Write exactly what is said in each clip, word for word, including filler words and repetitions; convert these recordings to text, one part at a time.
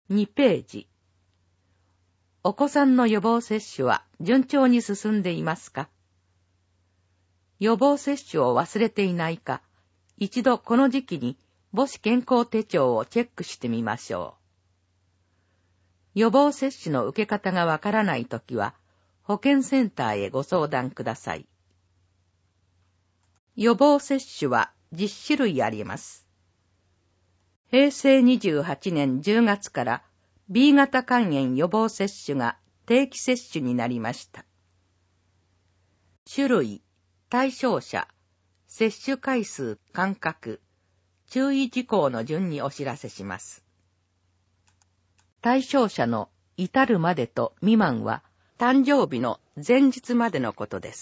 にページ。お子さんの予防接種は順調に進んでいますか？予防接種を忘れていないか、一度この時期に母子健康手帳をチェックしてみましょう。予防接種の受け方がわからないときは、保健センターへご相談ください。予防接種はじゅっしゅるいあります。へいせいにじゅうはちねんじゅうがつから ビー 型肝炎予防接種が定期接種になりました。種類、対象者、接種回数、間隔、注意事項の順にお知らせします。対象者の至るまでと未満は誕生日の前日までのことです。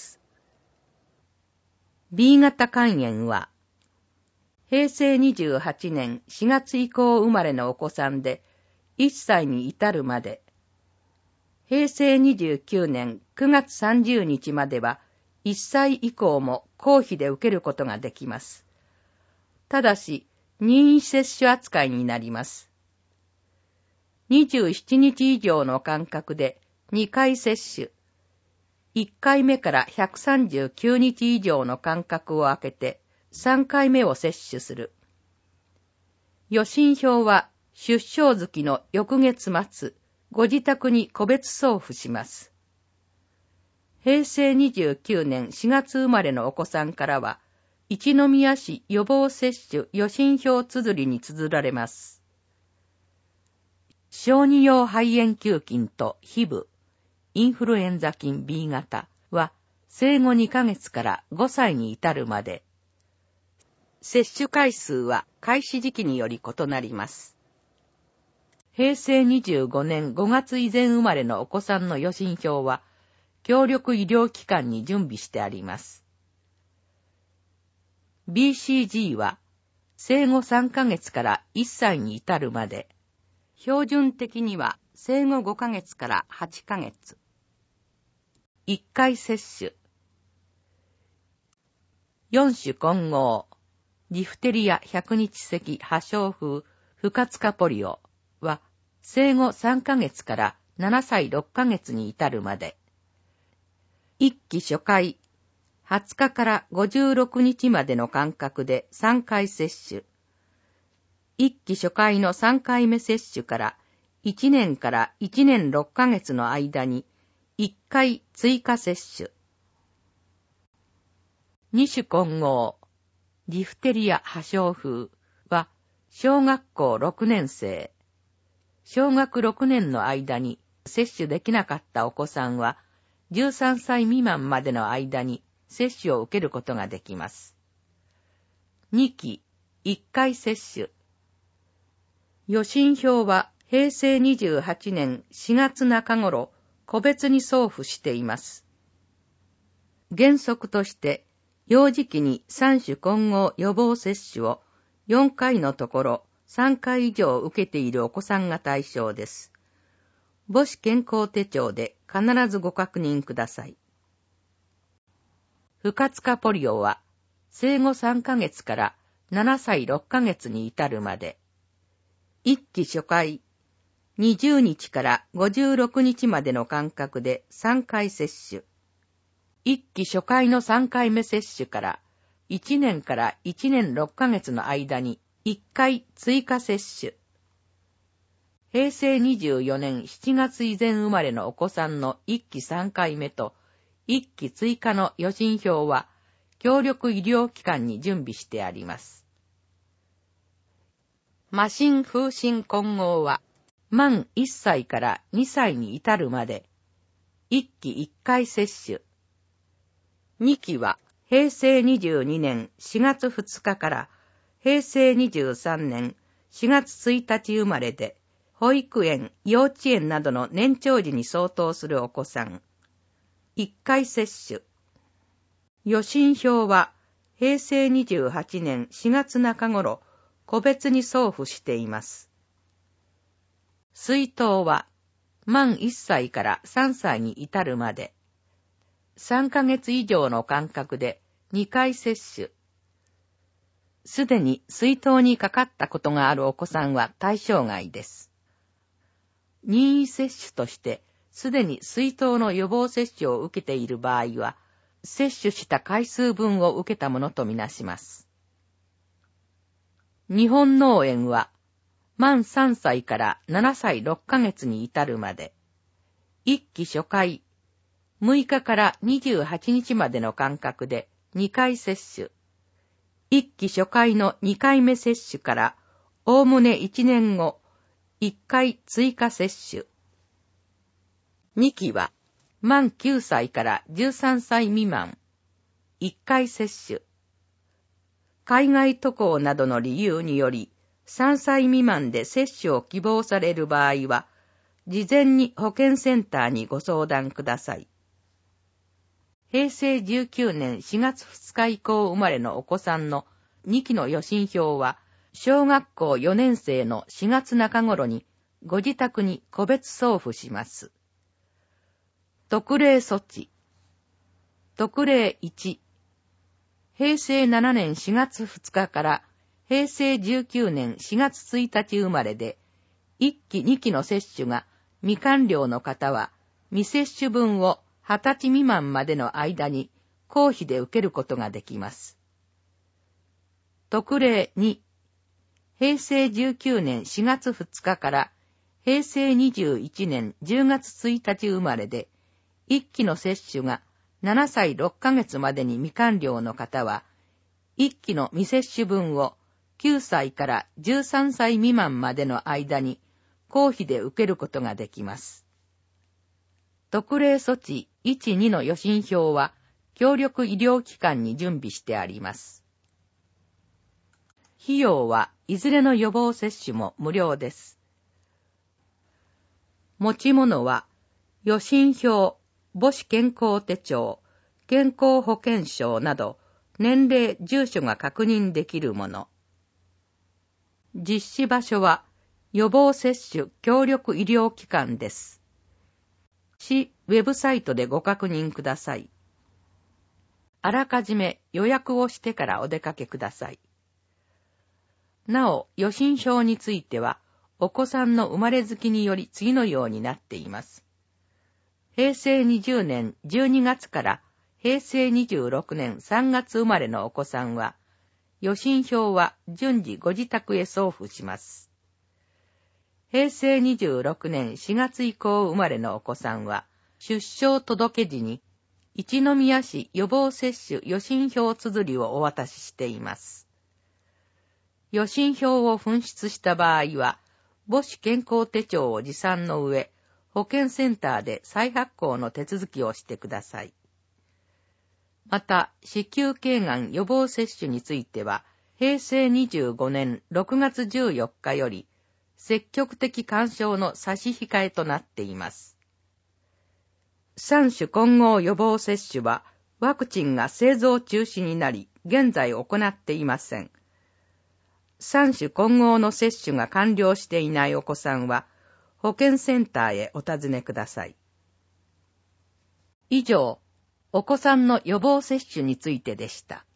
ビー 型肝炎はへいせいにじゅうはちねんしがつ以降生まれのお子さんでいっさいに至るまで、へいせいにじゅうきゅうねんくがつさんじゅうにちまではいっさい以降も公費で受けることができます。ただし、任意接種扱いになります。にじゅうしちにち以上の間隔でにかい接種、いっかいめからひゃくさんじゅうきゅうにち以上の間隔を空けてさんかいめを接種する。予診票は出生月の翌月末、ご自宅に個別送付します。へいせいにじゅうきゅうねんしがつ生まれのお子さんからは、一宮市予防接種予診票綴りに綴られます。小児用肺炎球菌とヒブ、インフルエンザ菌 ビー 型は生後にかげつからごさいに至るまで、接種回数は開始時期により異なります。へいせいにじゅうごねんごがつ以前生まれのお子さんの予診票は、協力医療機関に準備してあります。ビーシージー は、生後さんかげつからいっさいに至るまで、標準的には生後ごかげつからはちかげつ。いっかい接種。よん種混合。ジフテリア百日咳破傷風不活化ポリオは生後さんかげつからななさいろっかげつに至るまで。一期初回、はつかからごじゅうろくにちまでの間隔でさんかい接種。一期初回のさんかいめ接種からいちねんからいちねんろっかげつの間にいっかい追加接種。二種混合。ジフテリア破傷風は小学校ろくねんせい。小学ろくねんの間に接種できなかったお子さんはじゅうさんさい未満までの間に接種を受けることができます。にきいっかい接種。予診票はへいせいにじゅうはちねんしがつなか頃個別に送付しています。原則として幼児期にさん種混合予防接種をよんかいのところさんかい以上受けているお子さんが対象です。母子健康手帳で必ずご確認ください。不活化ポリオは生後さんかげつからななさいろっかげつに至るまで、一期初回、にじゅうにちからごじゅうろくにちまでの間隔でさんかい接種。一期初回のさんかいめ接種からいちねんからいちねんろっかげつの間にいっかい追加接種。へいせいにじゅうよねんしちがつ以前生まれのお子さんのいっきさんかいめといっき追加の予診票は協力医療機関に準備してあります。麻疹風疹混合は満いっさいからにさいに至るまでいっきいっかい接種。にきはへいせいにじゅうにねんしがつふつかからへいせいにじゅうさんねんしがつついたち生まれで、保育園、幼稚園などの年長児に相当するお子さん。いっかい接種。予診票はへいせいにじゅうはちねんしがつなか頃、個別に送付しています。水筒は満いっさいからさんさいに至るまで、さんかげつ以上の間隔でにかい接種。すでに水筒にかかったことがあるお子さんは対象外です。 任意接種として、すでに水筒の予防接種を受けている場合は、接種した回数分を受けたものとみなします。日本脳炎は、満さんさいからななさいろっかげつに至るまで、いっき初回、むいかからにじゅうはちにちまでの間隔でにかい接種、いっき初回のにかいめ接種からおおむねいちねんご、いっかい追加接種。にきは、満きゅうさいからじゅうさんさい未満、いっかい接種。海外渡航などの理由により、さんさい未満で接種を希望される場合は、事前に保健センターにご相談ください。へいせいじゅうきゅうねんしがつふつか以降生まれのお子さんのにきの予診票は、小学校よねんせいのしがつなか頃にご自宅に個別送付します。特例措置。特例いち。へいせいななねんしがつふつかからへいせいじゅうきゅうねんしがつついたち生まれで、いっきにきの接種が未完了の方は、未接種分をはたち未満までの間に公費で受けることができます。特例に。へいせいじゅうきゅうねんしがつふつかからへいせいにじゅういちねんじゅうがつついたち生まれで、いっきの接種がななさいろっかげつまでに未完了の方は、いっきの未接種分をきゅうさいからじゅうさんさい未満までの間に公費で受けることができます。特例措置いち、にの予診票は、協力医療機関に準備してあります。費用はいずれの予防接種も無料です。持ち物は、予診票、母子健康手帳、健康保険証など、年齢、住所が確認できるもの。実施場所は、予防接種協力医療機関です。市ウェブサイトでご確認ください。あらかじめ予約をしてからお出かけください。なお、予診票については、お子さんの生まれ月により次のようになっています。へいせいにじゅうねんじゅうにがつからへいせいにじゅうろくねんさんがつ生まれのお子さんは、予診票は順次ご自宅へ送付します。へいせいにじゅうろくねんしがつ以降生まれのお子さんは、出生届時に、一宮市予防接種予診票綴りをお渡ししています。予診票を紛失した場合は、母子健康手帳を持参の上、保健センターで再発行の手続きをしてください。また、子宮頸がん予防接種については、へいせいにじゅうごねんろくがつじゅうよっかより、積極的勧奨の差し控えとなっています。三種混合予防接種は、ワクチンが製造中止になり、現在行っていません。三種混合の接種が完了していないお子さんは、保健センターへお尋ねください。以上、お子さんの予防接種についてでした。